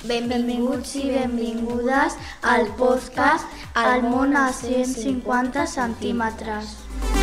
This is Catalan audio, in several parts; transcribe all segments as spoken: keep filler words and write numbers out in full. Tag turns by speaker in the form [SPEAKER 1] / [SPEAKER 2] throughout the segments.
[SPEAKER 1] Benvinguts i benvingudes al podcast El món a cent cinquanta centímetres.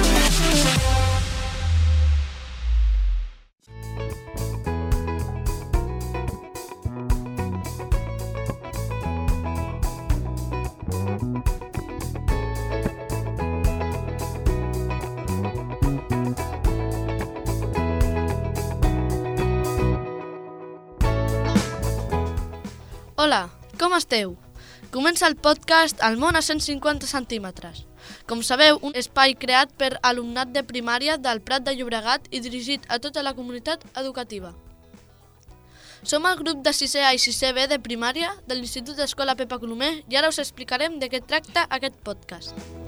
[SPEAKER 2] Hola, com esteu? Comença el podcast El món a cent cinquanta centímetres. Com sabeu, un espai creat per alumnat de primària del Prat de Llobregat i dirigit a tota la comunitat educativa. Som el grup de sisè A i sisè B de primària de l'Institut d'Escola Pepa Colomer i ara us explicarem de què tracta aquest podcast.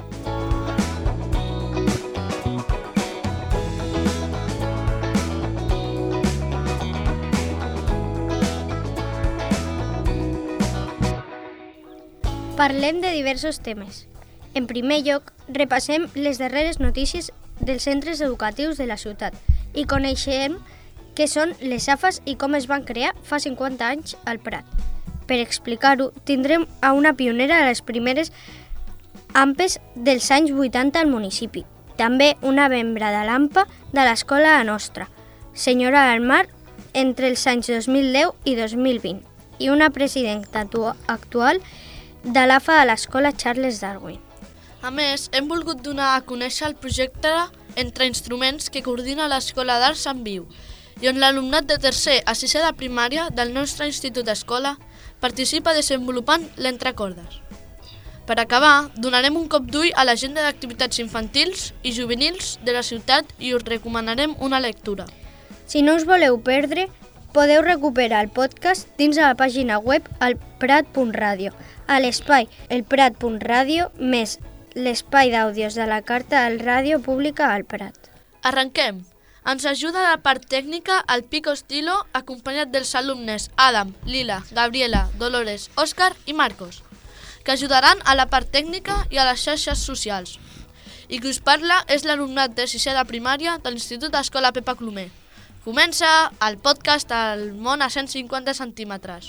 [SPEAKER 3] Parlem de diversos temes. En primer lloc, repassem les darreres notícies dels centres educatius de la ciutat i coneixem què són les A F As i com es van crear fa cinquanta anys al Prat. Per explicar-ho, tindrem a una pionera de les primeres A M P Es dels anys vuitanta al municipi. També una membre de l'A M P A de l'escola nostra, senyora del Mar, entre els anys dos mil deu i dos mil vint, i una presidenta actual de l'A F A de l'escola Charles Darwin.
[SPEAKER 2] A més, hem volgut donar a conèixer el projecte Entre Instruments que coordina l'Escola d'Arts en Viu i on l'alumnat de tercer a sisè de primària del nostre institut d'escola participa desenvolupant l'entrecordes. Per acabar, donarem un cop d'ull a l'agenda d'activitats infantils i juvenils de la ciutat i us recomanarem una lectura.
[SPEAKER 3] Si no us voleu perdre, podeu recuperar el podcast dins de la pàgina web elprat punt radio, a l'espai elprat punt radio més l'espai d'àudios de la Carta de Ràdio Pública al Prat.
[SPEAKER 2] Arrenquem! Ens ajuda la part tècnica el Pico Estilo, acompanyat dels alumnes Adam, Lila, Gabriela, Dolores, Òscar i Marcos, que ajudaran a la part tècnica i a les xarxes socials. I qui us parla és l'alumnat de sisè de primària de l'Institut d'Escola Pepa Colomer. Comença el podcast El món a cent cinquanta centímetres.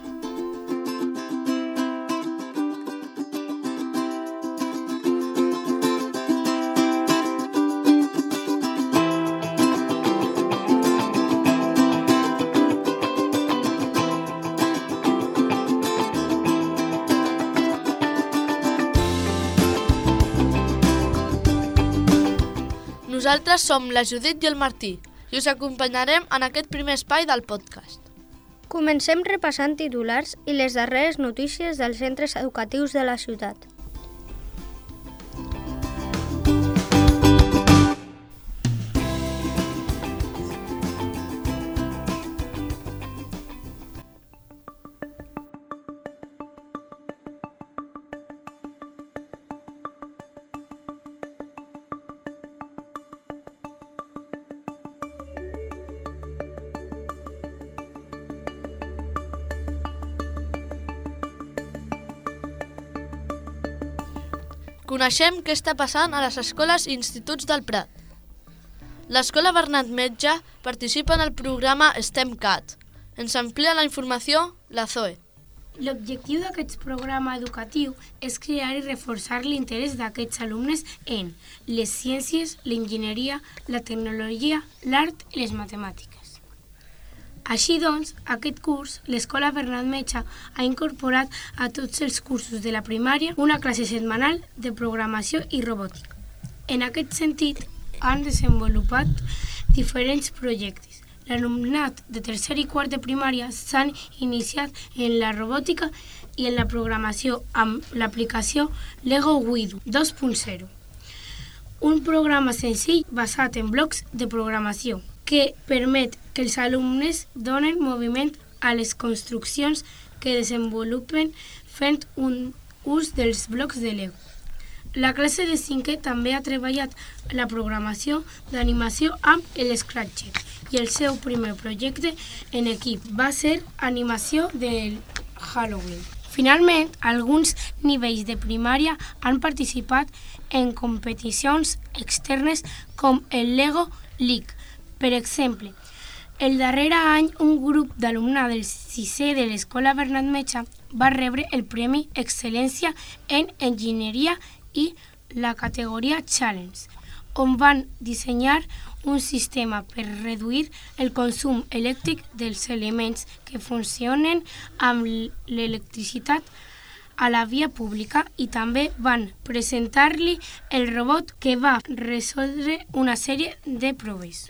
[SPEAKER 2] Nosaltres som la Judit i el Martí i us acompanyarem en aquest primer espai del podcast.
[SPEAKER 3] Comencem repassant titulars i les darreres notícies dels centres educatius de la ciutat.
[SPEAKER 2] Coneixem què està passant a les escoles i instituts del Prat. L'Escola Bernat Metge participa en el programa STEMcat. Ens amplia la informació la Zoe.
[SPEAKER 4] L'objectiu d'aquest programa educatiu és crear i reforçar l'interès d'aquests alumnes en les ciències, l'enginyeria, la tecnologia, l'art i les matemàtiques. Així doncs, aquest curs, l'Escola Bernat Metge ha incorporat a tots els cursos de la primària una classe setmanal de programació i robòtica. En aquest sentit, han desenvolupat diferents projectes. L'alumnat de tercer i quart de primària s'han iniciat en la robòtica i en la programació amb l'aplicació Lego Widow dos punt zero, un programa senzill basat en blocs de programació que permet que els alumnes donen moviment a les construccions que desenvolupen fent un ús dels blocs de Lego. La classe de cinquè també ha treballat la programació d'animació amb el Scratch i el seu primer projecte en equip va ser animació del Halloween. Finalment, alguns nivells de primària han participat en competicions externes com el Lego League. Per exemple, El darrer any, un grup d'alumnat del sisè de l'Escola Bernat Metge va rebre el Premi Excel·lència en Enginyeria i la categoria Challenge, on van dissenyar un sistema per reduir el consum elèctric dels elements que funcionen amb l'electricitat a la via pública i també van presentar-li el robot que va resoldre una sèrie de proves.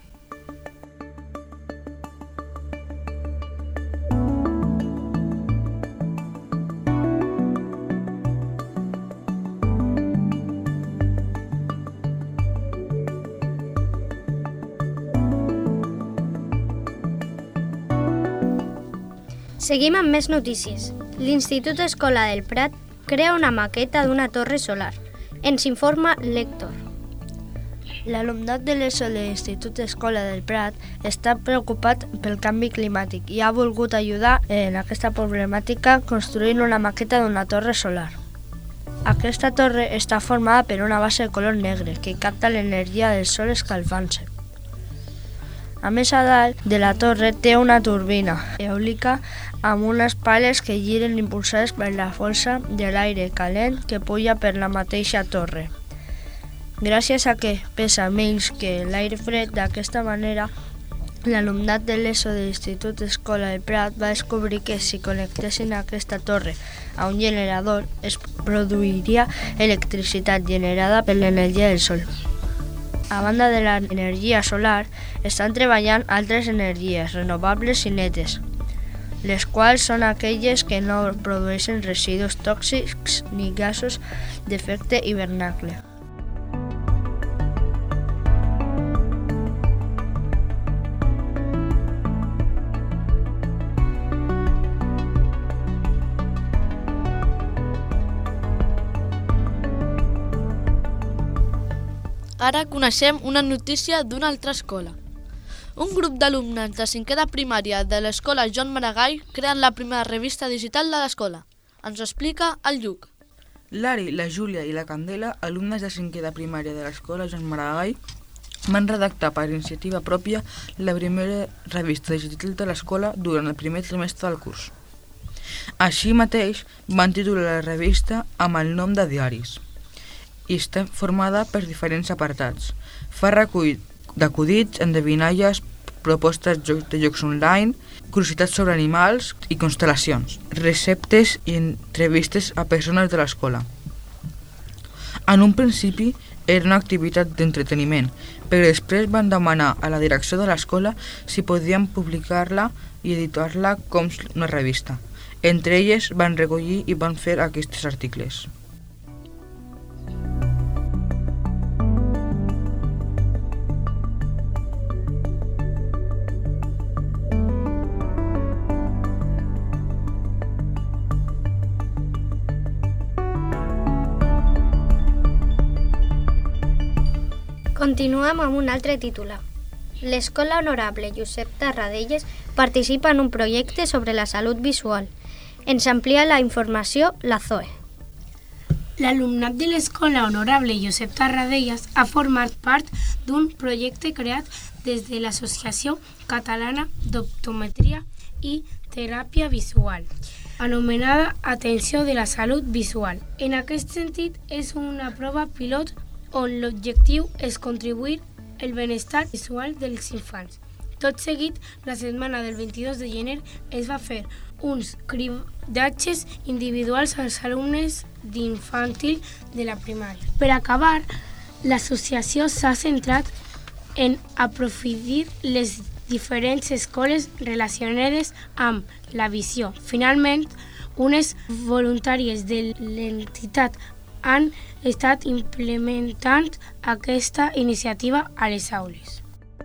[SPEAKER 3] Seguim amb més notícies. L'Institut Escola del Prat crea una maqueta d'una torre solar. Ens informa l'Héctor.
[SPEAKER 1] L'alumnat de l'ESO de l'Institut Escola del Prat està preocupat pel canvi climàtic i ha volgut ajudar en aquesta problemàtica construint una maqueta d'una torre solar. Aquesta torre està formada per una base de color negre que capta l'energia del sol escalfant-se. A més, a dalt de la torre té una turbina eòlica amb unes pales que giren impulsades per la força de l'aire calent que puja per la mateixa torre. Gràcies a que pesa menys que l'aire fred, d'aquesta manera, l'alumnat de l'ESO de l'Institut Escola del Prat va descobrir que si connectessin aquesta torre a un generador es produiria electricitat generada per l'energia del sol. A banda de l'energia solar, estan treballant altres energies renovables i netes, les quals són aquelles que no produeixen residus tòxics ni gasos d'efecte hivernacle.
[SPEAKER 2] Ara coneixem una notícia d'una altra escola. Un grup d'alumnes de cinquè de primària de l'escola Joan Maragall creen la primera revista digital de l'escola. Ens ho explica el Lluc.
[SPEAKER 5] L'Ari, la Júlia i la Candela, alumnes de cinquè de primària de l'escola Joan Maragall, van redactar per iniciativa pròpia la primera revista digital de l'escola durant el primer trimestre del curs. Així mateix, van titular la revista amb el nom de Diaris i està formada per diferents apartats. Fa recull d'acudits, endevinalles, propostes de jocs online, curiositats sobre animals i constel·lacions, receptes i entrevistes a persones de l'escola. En un principi era una activitat d'entreteniment, però després van demanar a la direcció de l'escola si podien publicar-la i editar-la com una revista. Entre elles van recollir i van fer aquests articles.
[SPEAKER 3] Continuem amb un altre titular. L'Escola Honorable Josep Tarradellas participa en un projecte sobre la salut visual. Ens amplia la informació la Zoe.
[SPEAKER 4] L'alumnat de l'Escola Honorable Josep Tarradellas ha format part d'un projecte creat des de l'Associació Catalana d'Optometria i Teràpia Visual, anomenada Atenció de la Salut Visual. En aquest sentit, és una prova pilot on l'objectiu és contribuir el benestar visual dels infants. Tot seguit, la setmana del vint-i-dos de gener es va fer uns cridatges individuals als alumnes d'infantil de la primària. Per acabar, l'associació s'ha centrat en aprofitar les diferents escoles relacionades amb la visió. Finalment, unes voluntàries de l'entitat han estat implementant aquesta iniciativa a les aules.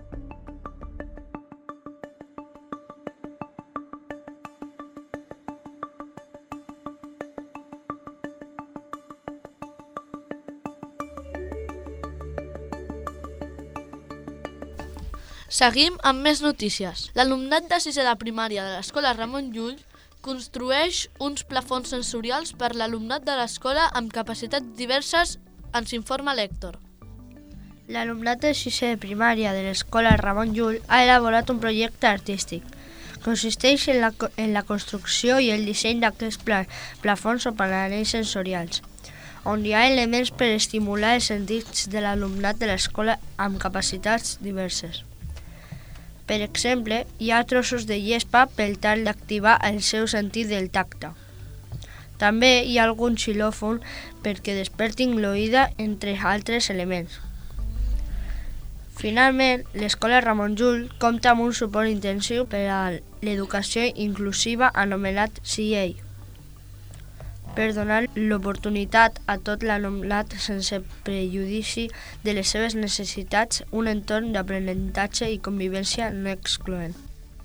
[SPEAKER 2] Seguim amb més notícies. L'alumnat de sisè de primària de l'escola Ramon Llull construeix uns plafons sensorials per l'alumnat de l'escola amb capacitats diverses, ens informa l'Héctor.
[SPEAKER 1] L'alumnat de sisè de primària de l'escola Ramon Llull ha elaborat un projecte artístic. Consisteix en la, en la construcció i el disseny d'aquests pla, plafons o panells sensorials, on hi ha elements per estimular els sentits de l'alumnat de l'escola amb capacitats diverses. Per exemple, hi ha trossos de llespa per tal d'activar el seu sentit del tacte. També hi ha algun xilòfon perquè despertin l'oïda, entre altres elements. Finalment, l'escola Ramon Llull compta amb un suport intensiu per a l'educació inclusiva anomenat C I A, per donar l'oportunitat a tot l'alumnat sense prejudici de les seves necessitats, un entorn d'aprenentatge i convivència no excloent.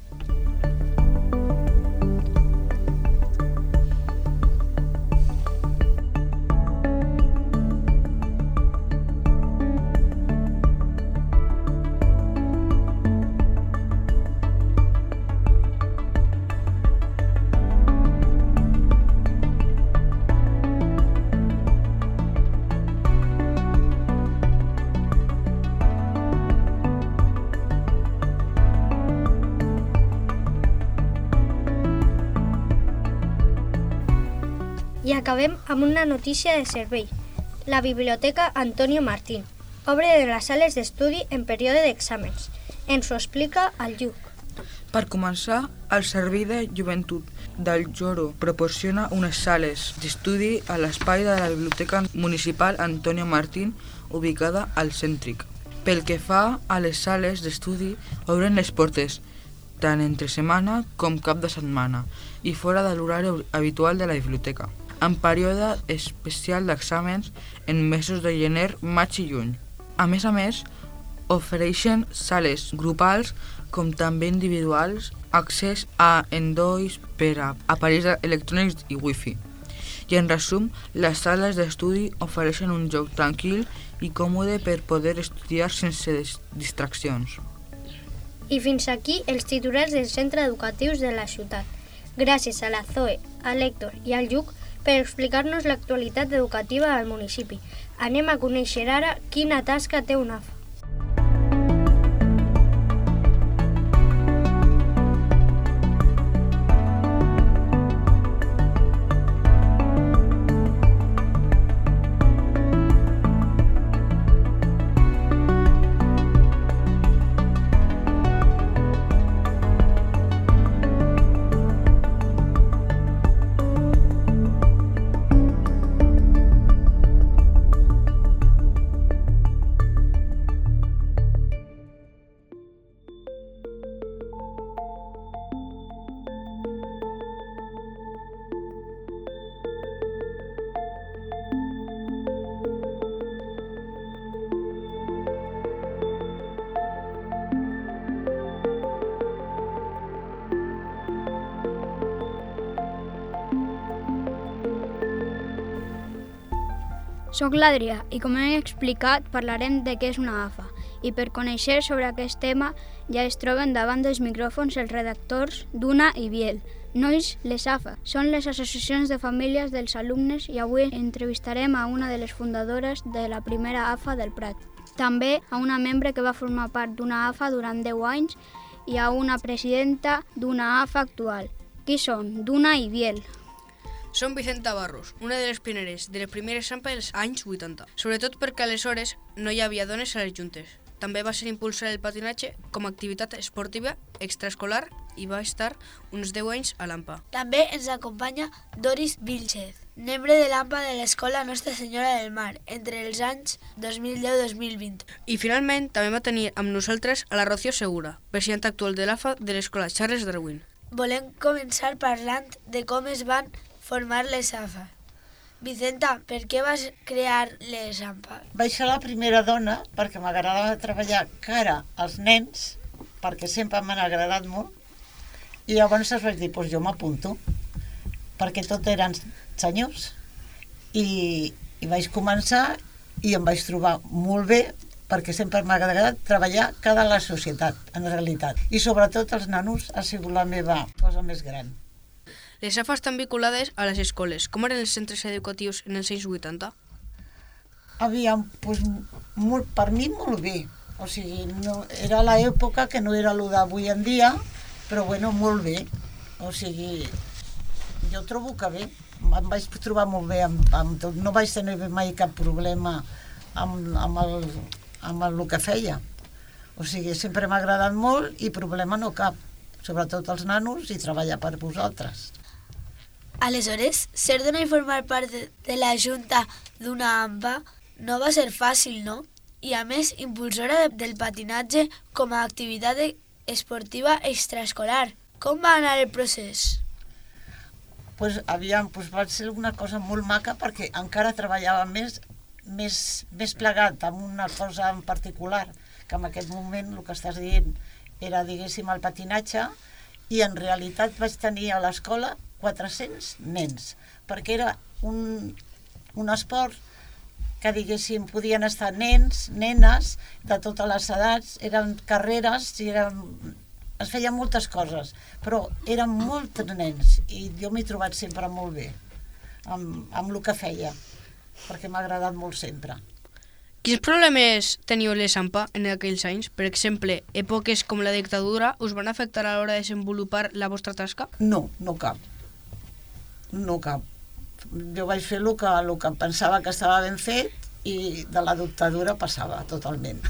[SPEAKER 3] I acabem amb una notícia de servei. La Biblioteca Antonio Martín obre de les sales d'estudi en període d'exàmens. Ens ho explica el Lluc.
[SPEAKER 5] Per començar, el Servei de Joventut del Lloro proporciona unes sales d'estudi a l'espai de la Biblioteca Municipal Antonio Martín, ubicada al Cèntric. Pel que fa a les sales d'estudi, obren les portes tant entre setmana com cap de setmana i fora de l'horari habitual de la biblioteca, en període especial d'exàmens en mesos de gener, maig i juny. A més a més, ofereixen sales grupals com també individuals, accés a endolls per a aparells electrònics i wifi. I en resum, les sales d'estudi ofereixen un lloc tranquil i còmode per poder estudiar sense distraccions.
[SPEAKER 3] I fins aquí els titulars dels centres educatius de la ciutat. Gràcies a la Zoe, a l'Héctor i al Lluc per explicar-nos l'actualitat educativa del municipi. Anem a conèixer ara quina tasca té una A F A.
[SPEAKER 6] Soc l'Adrià i com he explicat parlarem de què és una A F A i per conèixer sobre aquest tema ja es troben davant dels micròfons els redactors Duna i Biel. Nois, les A F A són les associacions de famílies dels alumnes i avui entrevistarem a una de les fundadores de la primera A F A del Prat. També a una membre que va formar part d'una A F A durant deu anys i a una presidenta d'una A F A actual. Qui són? Duna i Biel.
[SPEAKER 7] Som Vicenta Barros, una de les pioneres de les primeres A F A dels anys vuitanta, sobretot perquè aleshores no hi havia dones a les juntes. També va ser impulsar el patinatge com a activitat esportiva extraescolar i va estar uns deu anys a l'A M P A.
[SPEAKER 8] També ens acompanya Doris Vilchez, membre de l'A M P A de l'Escola Nostra Senyora del Mar entre els anys dos mil deu i dos mil vint.
[SPEAKER 7] I finalment també va tenir amb nosaltres a la Rocío Segura, presidenta actual de l'A F A de l'Escola Charles Darwin.
[SPEAKER 8] Volem començar parlant de com es van formar les A F A. Vicenta, per què vas crear les A F A?
[SPEAKER 9] Vaig ser la primera dona perquè m'agradava treballar cara als nens, perquè sempre m'han agradat molt, i llavors es vaig dir, doncs jo m'apunto, perquè tot eren senyors, i, i vaig començar i em vaig trobar molt bé, perquè sempre m'ha agradat treballar cara a la societat, en realitat, i sobretot els nanos ha sigut la meva cosa més gran.
[SPEAKER 7] Les A F A estan vinculades a les escoles. Com eren els centres educatius en els anys vuitanta?
[SPEAKER 9] Aviam, pues, molt, per mi molt bé. O sigui, no, era l'època que no era el d'avui en dia, però bueno, molt bé. O sigui, jo trobo que bé. Em vaig trobar molt bé amb, amb tot. No vaig tenir mai cap problema amb, amb, el, amb el que feia. O sigui, sempre m'ha agradat molt i problema no cap. Sobretot els nanos i treballar per vosaltres.
[SPEAKER 8] Aleshores, ser dona i formar part de, de la junta d'una AMPA no va ser fàcil, no? I a més, impulsora de, del patinatge com a activitat esportiva extraescolar. Com va anar el procés?
[SPEAKER 9] Pues, aviam, pues va ser una cosa molt maca perquè encara treballava més, més, més plegat amb una cosa en particular, que en aquest moment el que estàs dient era, diguéssim, el patinatge, i en realitat vaig tenir a l'escola quatre-cents nens, perquè era un, un esport que, diguéssim, podien estar nens, nenes, de totes les edats, eren carreres, i eren, es feien moltes coses, però eren molts nens, i jo m'he trobat sempre molt bé amb, amb el que feia, perquè m'ha agradat molt sempre.
[SPEAKER 7] Quins problemes teniu les AMPA en aquells anys? Per exemple, èpoques com la dictadura us van afectar a l'hora de desenvolupar la vostra tasca?
[SPEAKER 9] No, no cap. No cap. Jo vaig fer el que, el que pensava que estava ben fet i de la dictadura passava totalment.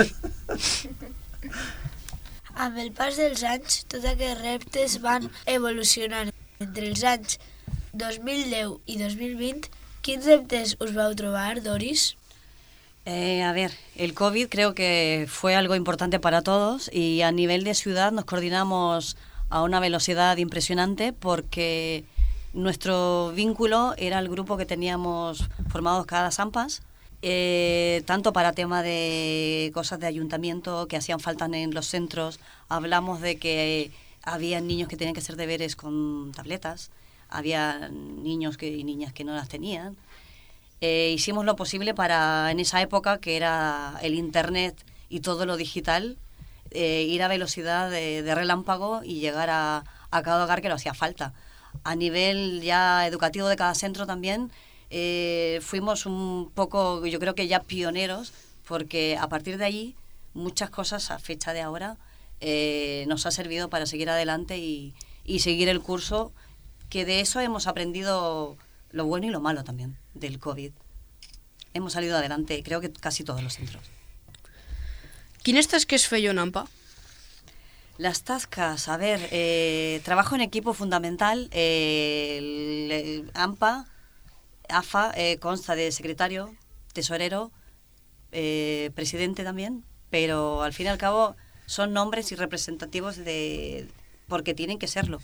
[SPEAKER 8] Amb el pas dels anys, tots aquests reptes van evolucionar. Entre els anys dos mil deu i dos mil vint, quins reptes us vau trobar, Doris?
[SPEAKER 10] Eh, a ver, el COVID creo que fue algo importante para todos y a nivel de ciudad nos coordinamos a una velocidad impresionante porque nuestro vínculo era el grupo que teníamos formados cada AMPAs, eh, tanto para tema de cosas de ayuntamiento que hacían falta en los centros. Hablamos de que había niños que tenían que hacer deberes con tabletas, había niños que, y niñas que no las tenían. Eh, hicimos lo posible para, en esa época, que era el internet y todo lo digital, eh, ir a velocidad de, de relámpago y llegar a, a cada hogar que lo hacía falta. A nivel ya educativo de cada centro también, eh, fuimos un poco, yo creo que ya pioneros, porque a partir de allí muchas cosas a fecha de ahora eh, nos ha servido para seguir adelante y, y seguir el curso, que de eso hemos aprendido lo bueno y lo malo también del COVID. Hemos salido adelante, creo que casi todos los centros.
[SPEAKER 7] Quines tasques feien AMPA?
[SPEAKER 10] Las tascas, a ver, eh, trabajo en equipo fundamental. Eh, el, el AMPA, AFA, eh, consta de secretario, tesorero, eh, presidente también, pero al fin y al cabo son nombres y representativos de, porque tienen que serlo.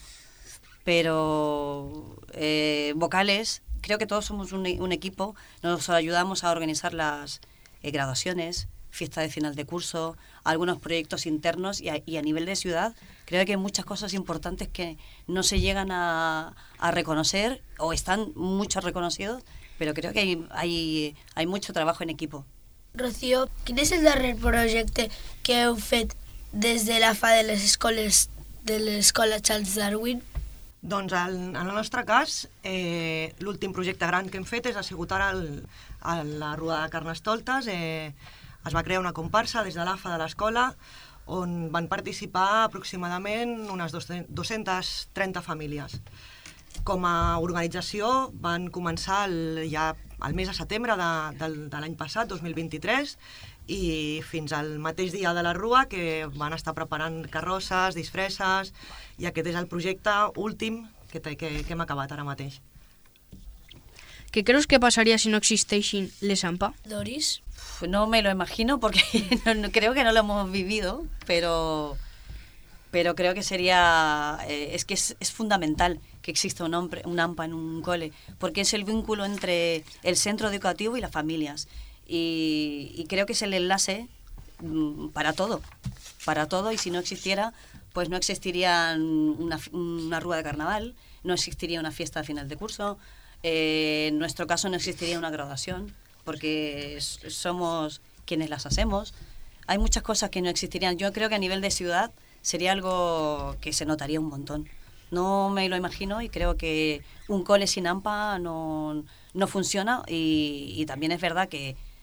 [SPEAKER 10] Pero eh, vocales, creo que todos somos un, un equipo, nos ayudamos a organizar las eh, graduaciones, fiesta de final de curso, algunos proyectos internos y a, y a nivel de ciudad creo que hay muchas cosas importantes que no se llegan a, a reconocer o están muchos reconocidos, pero creo que hay, hay, hay mucho trabajo en equipo.
[SPEAKER 8] Rocío, quin és el darrer projecte que heu fet des de l'A F A de les escoles de l'escola Charles Darwin?
[SPEAKER 11] Doncs en, en el nostre cas, eh, l'últim projecte gran que hem fet és, ha sigut ara el, a la Rua de Carnestoltes. Eh, es va crear una comparsa des de l'A F A de l'escola on van participar aproximadament unes dues-centes trenta famílies. Com a organització van començar el, ja el mes de setembre de, de, de l'any passat, dos mil vint-i-tres, i fins al mateix dia de la Rua, que van estar preparant carrosses, disfresses, i aquest és el projecte últim que, que, que hem acabat ara mateix.
[SPEAKER 7] ¿Qué crees que pasaría si no existeixin les AMPA?
[SPEAKER 8] Doris?
[SPEAKER 10] No me lo imagino porque no, no, creo que no lo hemos vivido, pero, pero creo que sería, eh, es que es, es fundamental que exista un, hombre, un AMPA en un cole, porque es el vínculo entre el centro educativo y las familias. Y, y creo que es el enlace para todo, para todo, y si no existiera, pues no existiría una, una rúa de carnaval, no existiría una fiesta de final de curso, eh, en nuestro caso no existiría una graduación, porque somos quienes las hacemos. Hay muchas cosas que no existirían. Yo creo que a nivel de ciudad sería algo que se notaría un montón. No me lo imagino y creo que un cole sin AMPA no, no funciona, y, y también es verdad que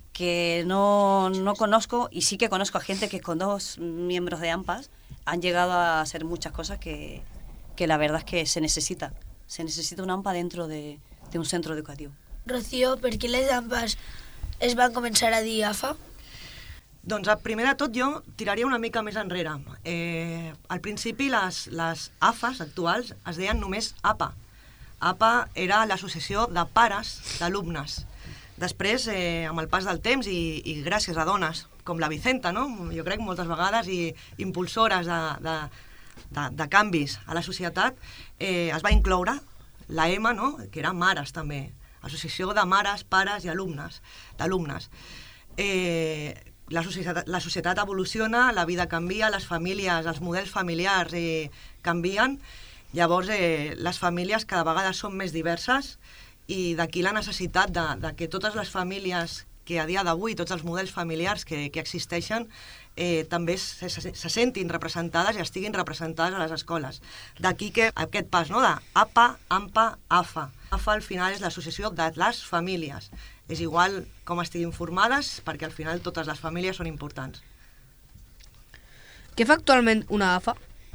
[SPEAKER 10] que no, no conozco, y sí que conozco a gente que con dos miembros de AMPAs han llegado a hacer muchas cosas que, que la verdad es que se necesita. Se necesita un AMPA dentro de, de un centro educatiu.
[SPEAKER 8] Rocío, per què les AMPAs es van començar a dir A F A?
[SPEAKER 11] Doncs primer de tot jo tiraria una mica més enrere. Eh, al principi les, les A F As actuals es deien només A P A. A P A era l'associació de pares d'alumnes. Després, eh, amb el pas del temps i, i gràcies a dones com la Vicenta, no? Jo crec moltes vegades, i impulsores de, de, de, de canvis a la societat, eh, es va incloure la M, no? Que eren mares també, associació de mares, pares i alumnes, d'alumnes. Eh, la, societat, la societat evoluciona, la vida canvia, les famílies, els models familiars eh, canvien, llavors eh, les famílies cada vegada són més diverses, i d'aquí la necessitat de, de que totes les famílies que a dia d'avui, tots els models familiars que, que existeixen, eh, també se, se, se sentin representades i estiguin representades a les escoles. D'aquí que aquest pas, no?, de A P A, AMPA, A F A. A F A al final és l'associació de les famílies. És igual com estiguin formades, perquè al final totes les famílies són importants.
[SPEAKER 7] Què fa actualment una A F A?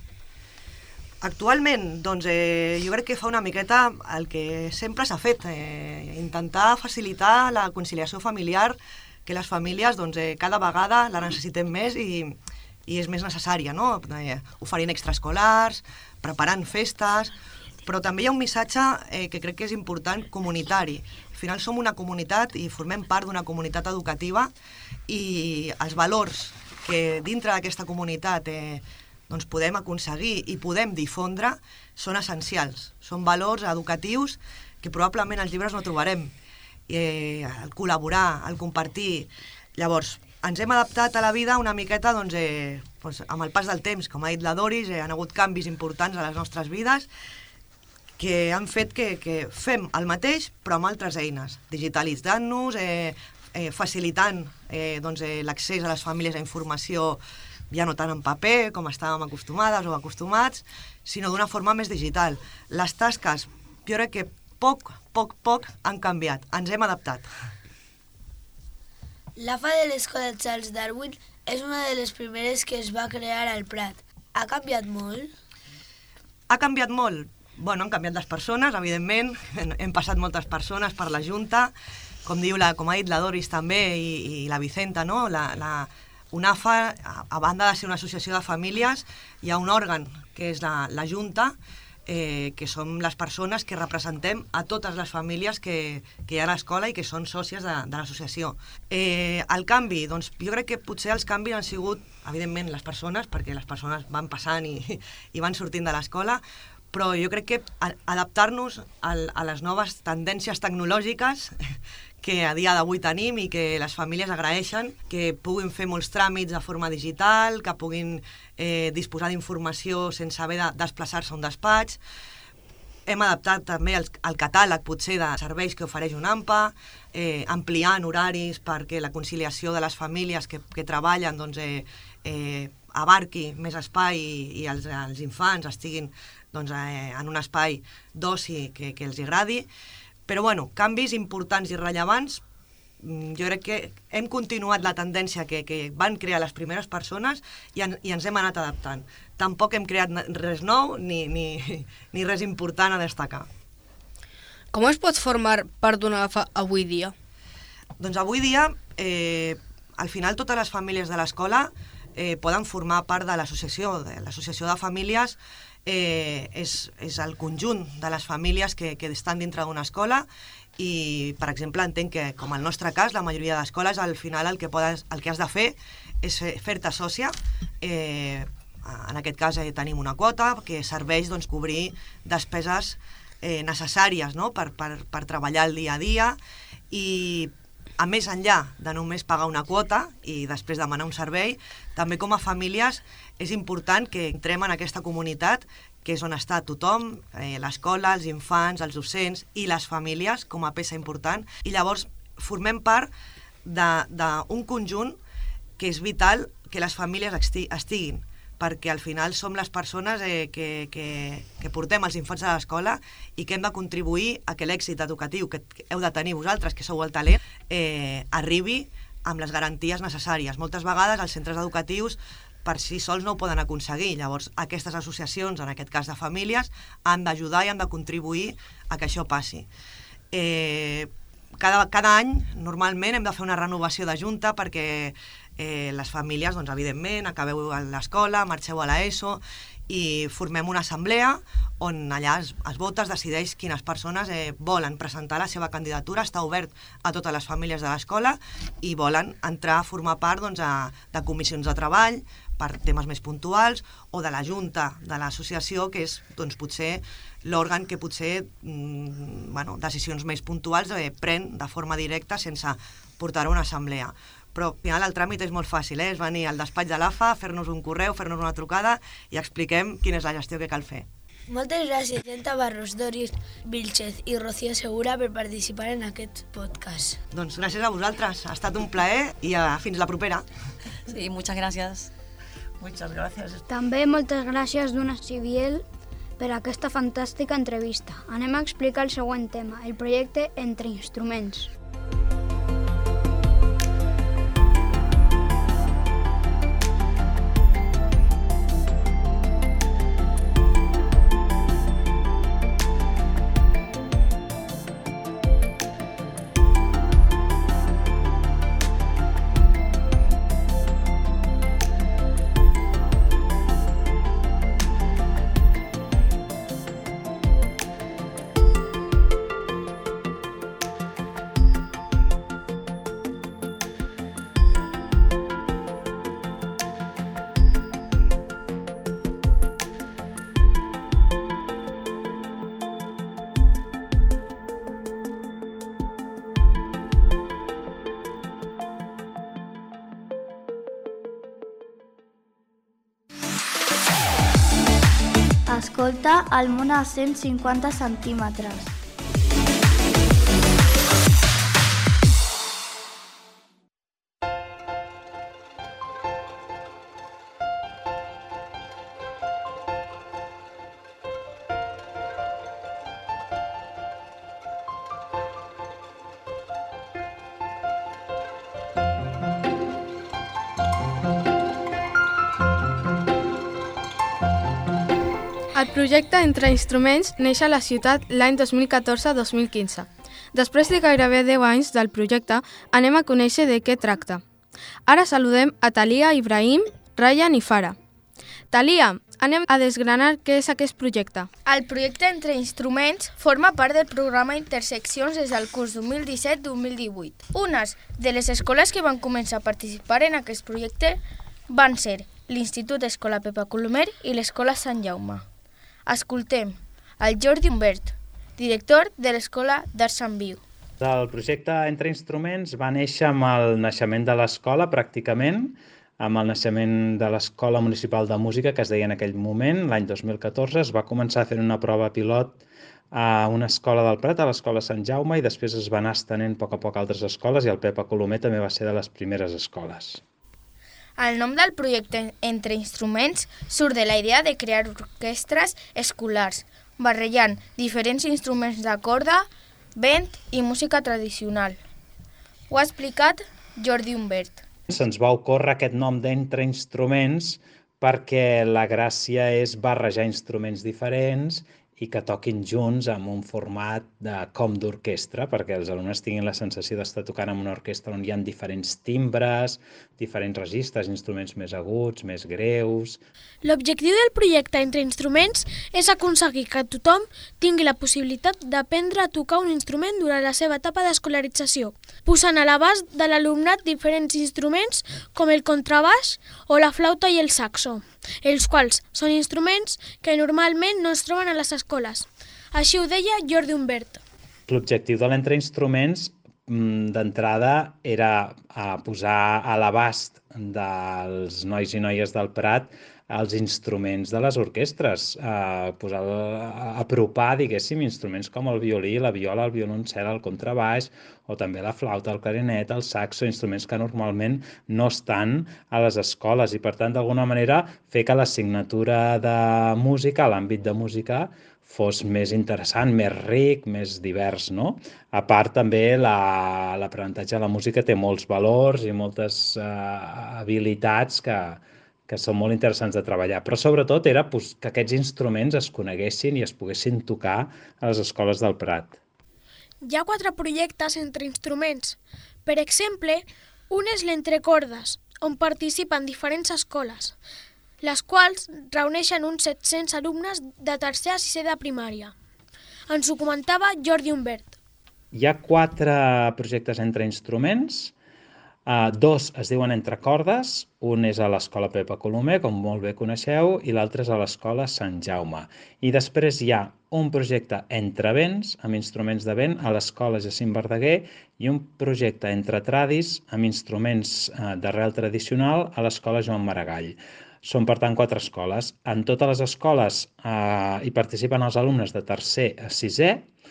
[SPEAKER 11] Actualment, doncs, eh, jo crec que fa una miqueta el que sempre s'ha fet, eh, intentar facilitar la conciliació familiar, que les famílies doncs, eh, cada vegada la necessitem més i, i és més necessària, no? Eh, oferint extraescolars, preparant festes, però també hi ha un missatge eh, que crec que és important, comunitari. Al final som una comunitat i formem part d'una comunitat educativa, i els valors que dintre d'aquesta comunitat eh, doncs podem aconseguir i podem difondre són essencials. Són valors educatius que probablement als llibres no trobarem. Eh, el col·laborar, el compartir. Llavors, ens hem adaptat a la vida una miqueta doncs, eh, doncs, amb el pas del temps. Com ha dit la Doris, eh, han hagut canvis importants a les nostres vides que han fet que, que fem el mateix però amb altres eines, digitalitzant-nos, eh, eh, facilitant eh, doncs, eh, l'accés a les famílies a informació, ja no tant en paper, com estàvem acostumades o acostumats, sinó d'una forma més digital. Les tasques, jo crec que poc, poc, poc han canviat. Ens hem adaptat.
[SPEAKER 8] L'A F A de l'Escola Charles Darwin és una de les primeres que es va crear al Prat. Ha canviat molt?
[SPEAKER 11] Ha canviat molt. Bueno, han canviat les persones, evidentment. Hem passat moltes persones per la Junta, com diu la, com ha dit la Doris també, i, i la Vicenta, no? La, la, una A F A, a, a banda de ser una associació de famílies, hi ha un òrgan, que és la, la Junta, eh, que som les persones que representem a totes les famílies que, que hi ha a l'escola i que són sòcies de, de l'associació. Eh, el canvi, doncs jo crec que potser els canvis han sigut, evidentment, les persones, perquè les persones van passant i, i van sortint de l'escola, però jo crec que adaptar-nos a, a les noves tendències tecnològiques que a dia d'avui tenim i que les famílies agraeixen, que puguin fer molts tràmits de forma digital, que puguin eh, disposar d'informació sense haver de desplaçar-se a un despatx. Hem adaptat també el, el catàleg potser de serveis que ofereix un AMPA, eh, ampliant horaris perquè la conciliació de les famílies que, que treballen doncs, eh, eh, abarqui més espai i, i els, els infants estiguin doncs, eh, en un espai d'oci que, que els agradi. Però, bueno, canvis importants i rellevants, jo crec que hem continuat la tendència que, que van crear les primeres persones i, en, i ens hem anat adaptant. Tampoc hem creat res nou ni, ni, ni res important a destacar.
[SPEAKER 7] Com es pot formar part d'una A F A avui dia?
[SPEAKER 11] Doncs avui dia, eh, al final, totes les famílies de l'escola eh, poden formar part de l'associació. L'associació de famílies Eh, és, és el conjunt de les famílies que, que estan dintre d'una escola i, per exemple, entenc que, com el nostre cas, la majoria d'escoles, al final el que, podes, el que has de fer és fer-te sòcia. Eh, en aquest cas eh, tenim una quota que serveix doncs, cobrir despeses eh, necessàries, no?, per, per, per treballar el dia a dia, i a més enllà de només pagar una quota i després demanar un servei, també com a famílies és important que entrem en aquesta comunitat, que és on està tothom, eh, l'escola, els infants, els docents i les famílies com a peça important, i llavors formem part d'un conjunt que és vital que les famílies estiguin, perquè al final som les persones eh, que, que, que portem els infants a l'escola i que hem de contribuir a que l'èxit educatiu que heu de tenir vosaltres, que sou el talent, eh, arribi amb les garanties necessàries. Moltes vegades els centres educatius per si sols no ho poden aconseguir. Llavors, aquestes associacions, en aquest cas de famílies, han d'ajudar i han de contribuir a que això passi. Eh, cada, cada any, normalment, hem de fer una renovació de junta perquè eh, les famílies, doncs, evidentment, acabeu a l'escola, marxeu a l'ESO i formem una assemblea on allà es, es vota, es decideix quines persones eh, volen presentar la seva candidatura, està obert a totes les famílies de l'escola i volen entrar a formar part doncs, a, de comissions de treball per temes més puntuals o de la junta de l'associació, que és doncs, potser l'òrgan que potser mm, bueno, decisions més puntuals eh, pren de forma directa sense portar a una assemblea. Però al final el tràmit és molt fàcil, eh? És venir al despatx de l'A F A, fer-nos un correu, fer-nos una trucada i expliquem quina és la gestió que cal fer.
[SPEAKER 8] Moltes gràcies, Genta Barros, Doris Vilchez i Rocío Segura per participar en aquest podcast.
[SPEAKER 11] Doncs gràcies a vosaltres, ha estat un plaer i a, fins la propera.
[SPEAKER 10] Sí, muchas gracias.
[SPEAKER 9] Muchas gracias.
[SPEAKER 6] També moltes gràcies d'una Civiel per aquesta fantàstica entrevista. Anem a explicar el següent tema, el projecte Entre Instruments.
[SPEAKER 12] Escolta el món a cent cinquanta centímetres.
[SPEAKER 2] El projecte Entre Instruments neix a la ciutat l'any dos mil catorze dos mil quinze. Després de gairebé deu anys del projecte, anem a conèixer de què tracta. Ara saludem a Thalia, Ibrahim, Ryan i Farah. Thalia, anem a desgranar què és aquest projecte.
[SPEAKER 13] El projecte Entre Instruments forma part del programa Interseccions des del curs dos mil disset dos mil divuit. Unes de les escoles que van començar a participar en aquest projecte van ser l'Institut Escola Pepa Colomer i l'Escola Sant Jaume. Escoltem el Jordi Humbert, director de l'Escola d'Art Sant Viu.
[SPEAKER 14] El projecte Entre Instruments va néixer amb el naixement de l'escola, pràcticament, amb el naixement de l'Escola Municipal de Música, que es deia en aquell moment, l'any dos mil catorze, es va començar a fer una prova pilot a una escola del Prat, a l'Escola Sant Jaume, i després es va anar estenent a poc a poc a altres escoles, i el Pepa Colomer també va ser de les primeres escoles.
[SPEAKER 13] El nom del projecte Entre Instruments surt de la idea de crear orquestres escolars, barrejant diferents instruments de corda, vent i música tradicional. Ho ha explicat Jordi Humbert.
[SPEAKER 14] Se'ns va ocórrer aquest nom d'Entre Instruments perquè la gràcia és barrejar instruments diferents i que toquin junts amb un format de, com d'orquestra, perquè els alumnes tinguin la sensació d'estar tocant en una orquestra on hi ha diferents timbres, diferents registres, instruments més aguts, més greus.
[SPEAKER 15] L'objectiu del projecte Entre Instruments és aconseguir que tothom tingui la possibilitat d'aprendre a tocar un instrument durant la seva etapa d'escolarització, posant a l'abast de l'alumnat diferents instruments com el contrabaix o la flauta i el saxo, els quals són instruments que normalment no es troben a les escoles. Així ho deia Jordi Humbert.
[SPEAKER 14] L'objectiu de l'Entre Instruments d'entrada era posar a l'abast dels nois i noies del Prat els instruments de les orquestres, a, posar, a apropar, diguéssim, instruments com el violí, la viola, el violoncel, el contrabaix, o també la flauta, el clarinet, el saxo, instruments que normalment no estan a les escoles i, per tant, d'alguna manera, fer que l'assignatura de música, l'àmbit de música, fos més interessant, més ric, més divers, no? A part, també, l'aprenentatge de la música té molts valors i moltes eh, habilitats que, que són molt interessants de treballar. Però, sobretot, era pues, que aquests instruments es coneguessin i es poguessin tocar a les escoles del Prat.
[SPEAKER 15] Hi ha quatre projectes entre instruments. Per exemple, un és l'Entrecordes, on participen diferents escoles, les quals reuneixen uns set-cents alumnes de tercer a sisè de primària. Ens ho comentava Jordi Humbert.
[SPEAKER 14] Hi ha quatre projectes entre instruments. Uh, dos es diuen Entrecordes, un és a l'escola Pepa Colomer, com molt bé coneixeu, i l'altre és a l'escola Sant Jaume. I després hi ha un projecte Entre Vents, amb instruments de vent, a l'escola Jacint Verdaguer, i un projecte Entre Tradis, amb instruments uh, d'arrel tradicional, a l'escola Joan Maragall. Són, per tant, quatre escoles. En totes les escoles eh, hi participen els alumnes de tercer a sisè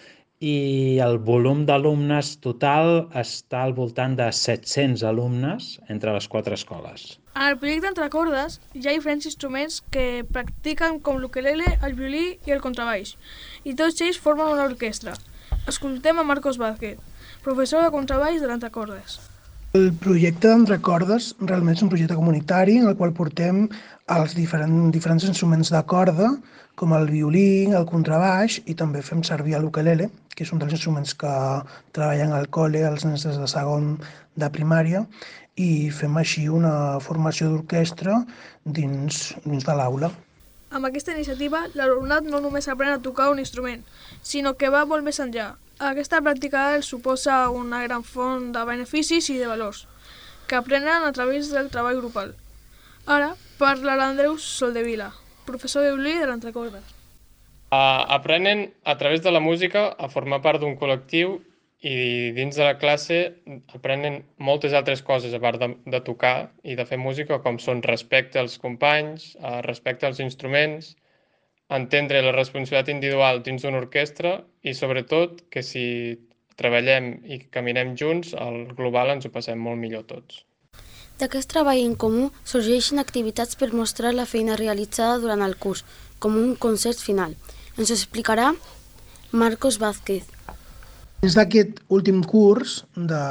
[SPEAKER 14] i el volum d'alumnes total està al voltant de set-cents alumnes entre les quatre escoles.
[SPEAKER 15] En el projecte Entrecordes hi ha diferents instruments que practiquen com l'ukelele, el violí i el contrabaix, i tots ells formen una orquestra. Escoltem a Marcos Vázquez, professor de contrabaix de l'Entrecordes.
[SPEAKER 16] El projecte d'Entrecordes realment és un projecte comunitari en el qual portem els diferents, diferents instruments de corda, com el violí, el contrabaix, i també fem servir l'ukelele, que és un dels instruments que treballen al col·le els nens des de segon de primària, i fem així una formació d'orquestra dins, dins de l'aula.
[SPEAKER 15] Amb aquesta iniciativa, l'alumnat no només aprèn a tocar un instrument, sinó que va molt més enllà. Aquesta pràctica els suposa una gran font de beneficis i de valors, que aprenen a través del treball grupal. Ara parla l'Andreu Soldevila, professor de violí de l'Entrecordes.
[SPEAKER 17] Uh, aprenen a través de la música a formar part d'un col·lectiu i dins de la classe aprenen moltes altres coses a part de, de tocar i de fer música, com són respecte als companys, uh, respecte als instruments, entendre la responsabilitat individual dins d'una orquestra i, sobretot, que si treballem i caminem junts, al global ens ho passem molt millor tots.
[SPEAKER 18] D'aquest treball en comú sorgeixen activitats per mostrar la feina realitzada durant el curs, com un concert final. Ens ho explicarà Marcos Vázquez.
[SPEAKER 16] Dins d'aquest últim curs de,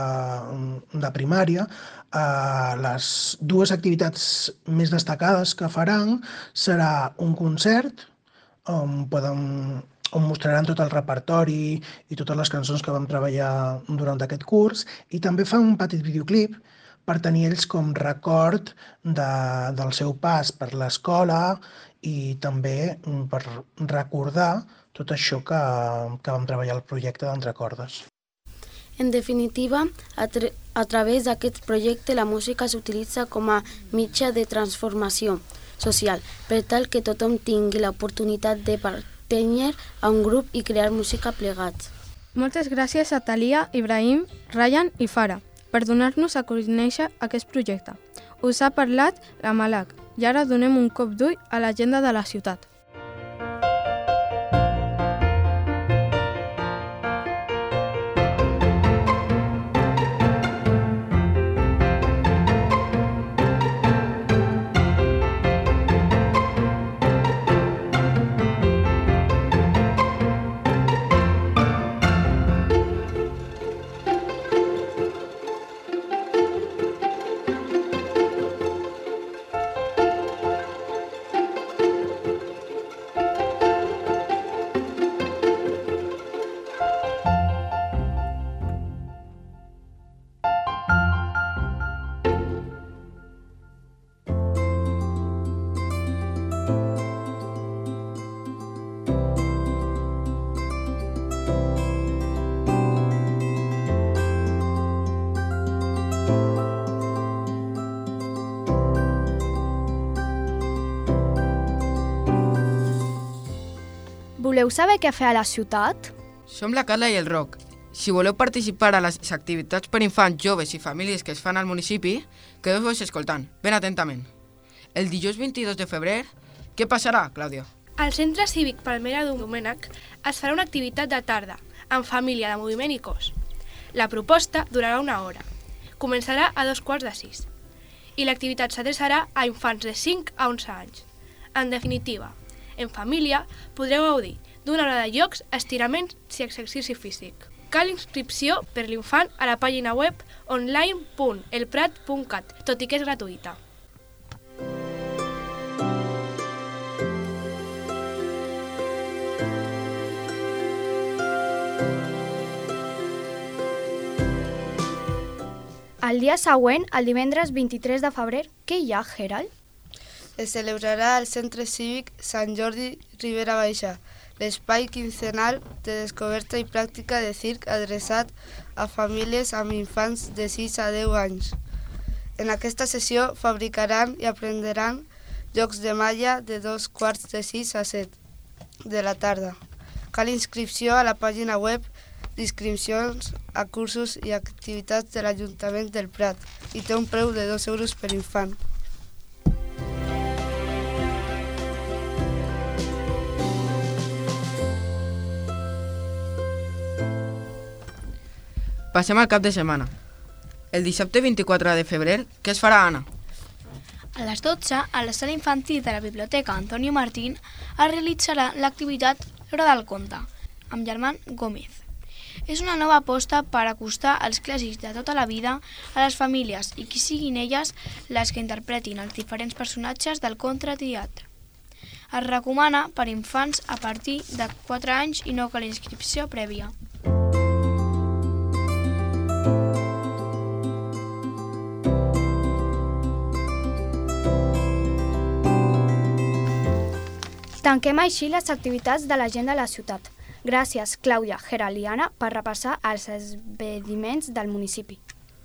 [SPEAKER 16] de primària, eh, les dues activitats més destacades que faran serà un concert on, poden, on mostraran tot el repertori i totes les cançons que vam treballar durant aquest curs, i també fa un petit videoclip per tenir ells com record de, del seu pas per l'escola i també per recordar tot això que, que vam treballar al projecte d'Entrecordes.
[SPEAKER 18] En definitiva, a, tra a través d'aquest projecte la música s'utilitza com a mitjà de transformació social, per tal que tothom tingui l'oportunitat de pertànyer a un grup i crear música plegats.
[SPEAKER 19] Moltes gràcies a Thalia, Ibrahim, Ryan i Farah per donar-nos a conèixer aquest projecte. Us ha parlat la Malak i ara donem un cop d'ull a l'agenda de la ciutat.
[SPEAKER 20] Voleu saber què fer a la ciutat?
[SPEAKER 21] Som la Carla i el Roc. Si voleu participar a les activitats per infants, joves i famílies que es fan al municipi, quedeu-vos escoltant, ben atentament. El dijous vint-i-dos de febrer, què passarà, Clàudia?
[SPEAKER 4] Al Centre Cívic Palmera d'un Domènec es farà una activitat de tarda, amb família de moviment i cos. La proposta durarà una hora. Començarà a dos quarts de sis. I l'activitat s'adreçarà a infants de cinc a onze anys. En definitiva, en família podreu gaudir d'una hora de jocs, estiraments i exercici físic. Cal inscripció per l'infant a la pàgina web online punt el prat punt cat, tot i que és gratuïta.
[SPEAKER 20] El dia següent, el divendres vint-i-tres de febrer, què hi ha, Gerald?
[SPEAKER 22] Es celebrarà al Centre Cívic Sant Jordi Ribera Baixa, l'espai quinzenal de descoberta i pràctica de circ adreçat a famílies amb infants de sis a deu anys. En aquesta sessió fabricaran i aprendran jocs de malla de dos quarts de sis a set de la tarda. Cal inscripció a la pàgina web d'inscripcions a cursos i activitats de l'Ajuntament del Prat i té un preu de dos euros per infant.
[SPEAKER 21] Passem al cap de setmana. El dissabte vint-i-quatre de febrer, què es farà, Anna?
[SPEAKER 15] A les dotze, a la sala infantil de la Biblioteca Antonio Martín, es realitzarà l'activitat L'Hora del Conte, amb Germán Gómez. És una nova aposta per acostar els clàssics de tota la vida a les famílies i que siguin elles les que interpretin els diferents personatges del conte teatre. Es recomana per infants a partir de quatre anys i no cal inscripció prèvia.
[SPEAKER 20] Tanquem així les activitats de la gent de la ciutat. Gràcies, Clàudia, Gerald i Anna, per repassar els esdeveniments del municipi.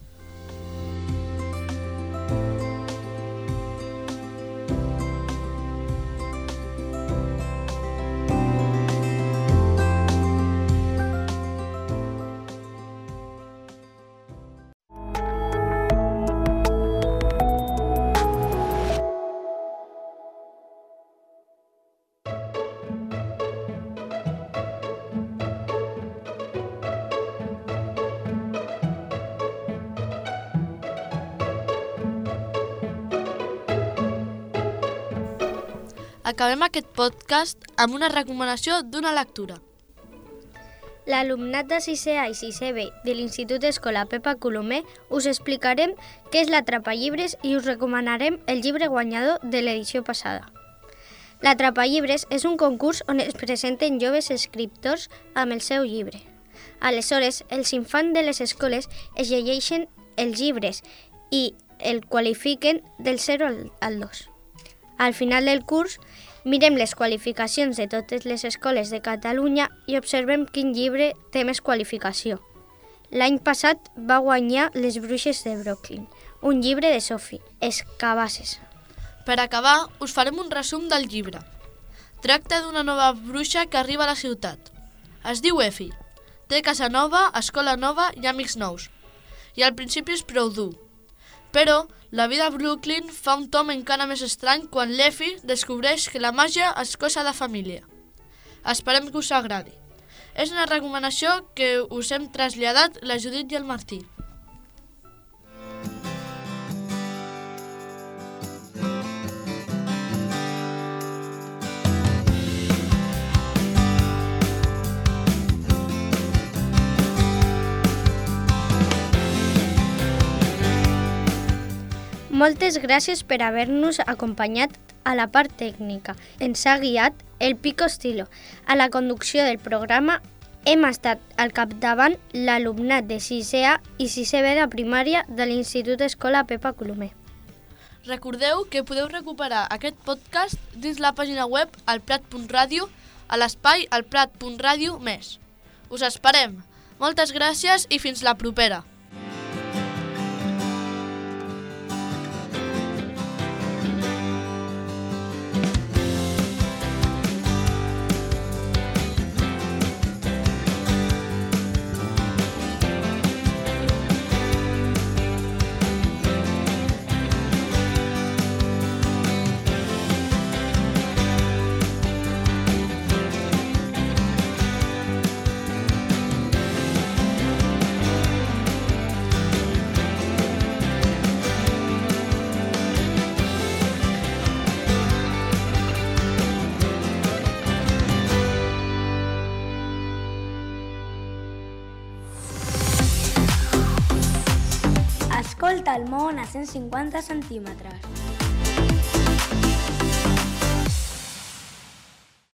[SPEAKER 2] Acabem aquest podcast amb una recomanació d'una lectura.
[SPEAKER 3] L'alumnat de sisè A i sisè B de l'Institut Escola Pepa Colomer us explicarem què és l'Atrapallibres i us recomanarem el llibre guanyador de l'edició passada. L'Atrapallibres és un concurs on es presenten joves escriptors amb el seu llibre. Aleshores, els infants de les escoles es llegeixen els llibres i el qualifiquen del zero al dos. Al final del curs, mirem les qualificacions de totes les escoles de Catalunya i observem quin llibre té més qualificació. L'any passat va guanyar Les bruixes de Brooklyn, un llibre de Sophie Escabasses.
[SPEAKER 2] Per acabar, us farem un resum del llibre. Tracta d'una nova bruixa que arriba a la ciutat. Es diu Effie. Té casa nova, escola nova i amics nous. I al principi és prou dur. Però la vida a Brooklyn fa un tom encara més estrany quan l'Effie descobreix que la màgia és cosa de família. Esperem que us agradi. És una recomanació que us hem traslladat la Judit i el Martí.
[SPEAKER 3] Moltes gràcies per haver-nos acompanyat a la part tècnica. Ens ha guiat el Pico Estilo. A la conducció del programa hem estat al capdavant l'alumnat de sisè A i sisè B de primària de l'Institut Escola Pepa Colomer.
[SPEAKER 2] Recordeu que podeu recuperar aquest podcast dins la pàgina web alprat punt ràdio a l'espai alprat punt ràdio més. Us esperem. Moltes gràcies i fins la propera.
[SPEAKER 1] Escolta el món a cent cinquanta centímetres.